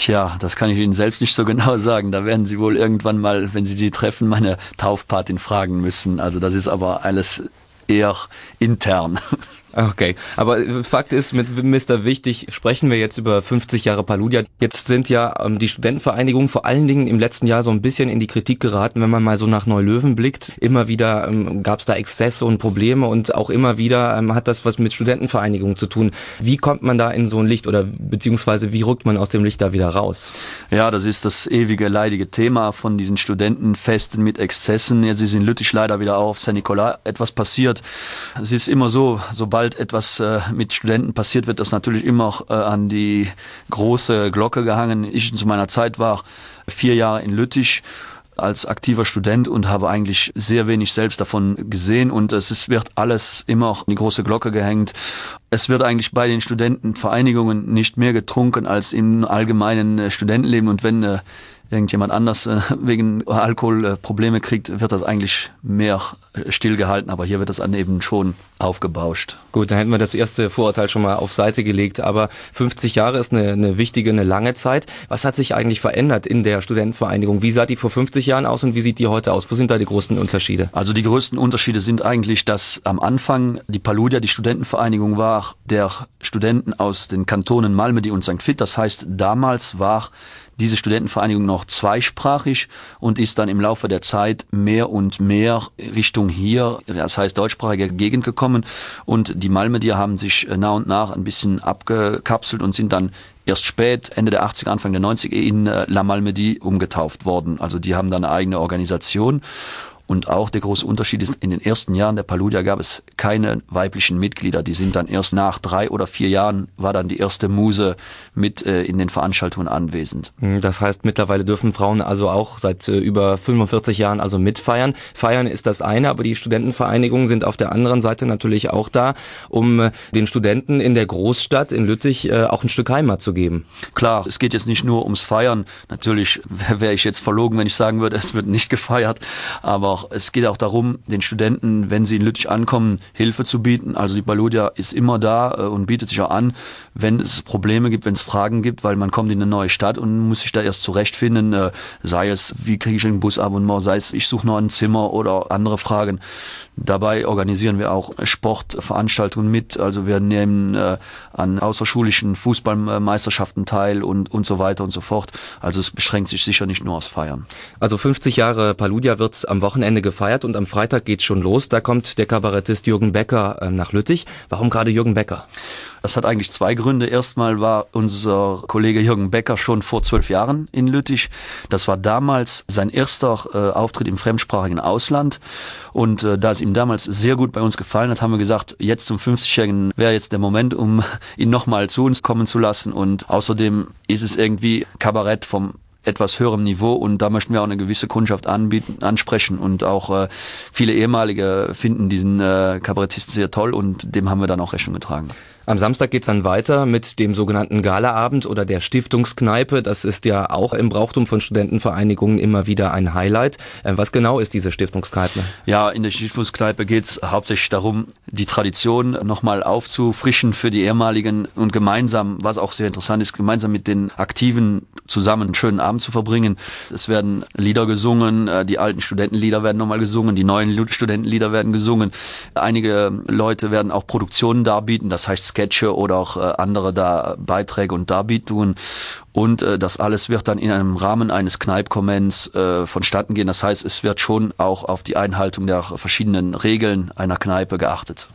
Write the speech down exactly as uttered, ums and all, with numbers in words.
Tja, das kann ich Ihnen selbst nicht so genau sagen. Da werden Sie wohl irgendwann mal, wenn Sie sie treffen, meine Taufpatin fragen müssen. Also das ist aber alles eher intern. Okay, aber Fakt ist, mit Mister Wichtig sprechen wir jetzt über fünfzig Jahre Paludia. Jetzt sind ja ähm, die Studentenvereinigungen vor allen Dingen im letzten Jahr so ein bisschen in die Kritik geraten, wenn man mal so nach Neulöwen blickt. Immer wieder ähm, gab es da Exzesse und Probleme und auch immer wieder ähm, hat das was mit Studentenvereinigungen zu tun. Wie kommt man da in so ein Licht oder beziehungsweise wie rückt man aus dem Licht da wieder raus? Ja, das ist das ewige leidige Thema von diesen Studentenfesten mit Exzessen. Jetzt ist in Lüttich leider wieder auch auf Saint Nicolas etwas passiert. Es ist immer so, sobald etwas äh, mit Studenten passiert, wird das natürlich immer äh, an die große Glocke gehangen. Ich zu meiner Zeit war vier Jahre in Lüttich als aktiver Student und habe eigentlich sehr wenig selbst davon gesehen und es ist, wird alles immer auch an die große Glocke gehängt. Es wird eigentlich bei den Studentenvereinigungen nicht mehr getrunken als im allgemeinen äh, Studentenleben und wenn äh, irgendjemand anders äh, wegen Alkohol äh, Probleme kriegt, wird das eigentlich mehr äh, stillgehalten, aber hier wird das dann eben schon aufgebauscht. Gut, da hätten wir das erste Vorurteil schon mal auf Seite gelegt, aber fünfzig Jahre ist eine, eine wichtige, eine lange Zeit. Was hat sich eigentlich verändert in der Studentenvereinigung? Wie sah die vor fünfzig Jahren aus und wie sieht die heute aus? Wo sind da die großen Unterschiede? Also die größten Unterschiede sind eigentlich, dass am Anfang die Paludia, die Studentenvereinigung war, der Studenten aus den Kantonen Malmedy und Sankt Vith. Das heißt, damals war diese Studentenvereinigung noch zweisprachig und ist dann im Laufe der Zeit mehr und mehr Richtung hier, das heißt deutschsprachige Gegend gekommen und die Malmedier haben sich nach und nach ein bisschen abgekapselt und sind dann erst spät, Ende der achtziger, Anfang der neunziger in La Malmedy umgetauft worden. Also die haben dann eine eigene Organisation. Und auch der große Unterschied ist, in den ersten Jahren der Paludia gab es keine weiblichen Mitglieder. Die sind dann erst nach drei oder vier Jahren, war dann die erste Muse mit äh, in den Veranstaltungen anwesend. Das heißt, mittlerweile dürfen Frauen also auch seit äh, über fünfundvierzig Jahren also mitfeiern. Feiern ist das eine, aber die Studentenvereinigungen sind auf der anderen Seite natürlich auch da, um äh, den Studenten in der Großstadt in Lüttich äh, auch ein Stück Heimat zu geben. Klar, es geht jetzt nicht nur ums Feiern. Natürlich wäre ich jetzt verlogen, wenn ich sagen würde, es wird nicht gefeiert, aber es geht auch darum, den Studenten, wenn sie in Lüttich ankommen, Hilfe zu bieten. Also die Paludia ist immer da und bietet sich auch an, wenn es Probleme gibt, wenn es Fragen gibt, weil man kommt in eine neue Stadt und muss sich da erst zurechtfinden, sei es, wie kriege ich ein Busabonnement, sei es, ich suche noch ein Zimmer oder andere Fragen. Dabei organisieren wir auch Sportveranstaltungen mit, also wir nehmen äh, an außerschulischen Fußballmeisterschaften teil und, und so weiter und so fort. Also es beschränkt sich sicher nicht nur aufs Feiern. Also fünfzig Jahre Paludia wird am Wochenende gefeiert und am Freitag geht's schon los. Da kommt der Kabarettist Jürgen Becker äh, nach Lüttich. Warum gerade Jürgen Becker? Das hat eigentlich zwei Gründe. Erstmal war unser Kollege Jürgen Becker schon vor zwölf Jahren in Lüttich. Das war damals sein erster äh, Auftritt im fremdsprachigen Ausland. Und äh, da es ihm damals sehr gut bei uns gefallen hat, haben wir gesagt, jetzt zum fünfzigjährigen wäre jetzt der Moment, um ihn nochmal zu uns kommen zu lassen. Und außerdem ist es irgendwie Kabarett vom etwas höherem Niveau und da möchten wir auch eine gewisse Kundschaft anbieten, ansprechen und auch äh, viele ehemalige finden diesen äh, Kabarettisten sehr toll und dem haben wir dann auch Rechnung getragen. Am Samstag geht's dann weiter mit dem sogenannten Galaabend oder der Stiftungskneipe. Das ist ja auch im Brauchtum von Studentenvereinigungen immer wieder ein Highlight. Was genau ist diese Stiftungskneipe? Ja, in der Stiftungskneipe geht's hauptsächlich darum, die Tradition nochmal aufzufrischen für die ehemaligen und gemeinsam, was auch sehr interessant ist, gemeinsam mit den Aktiven zusammen einen schönen Abend zu verbringen. Es werden Lieder gesungen, die alten Studentenlieder werden nochmal gesungen, die neuen Studentenlieder werden gesungen. Einige Leute werden auch Produktionen darbieten, das heißt Sketche oder auch äh, andere da Beiträge und Darbietungen und äh, das alles wird dann in einem Rahmen eines Kneipkomments äh, vonstatten gehen. Das heißt, es wird schon auch auf die Einhaltung der verschiedenen Regeln einer Kneipe geachtet.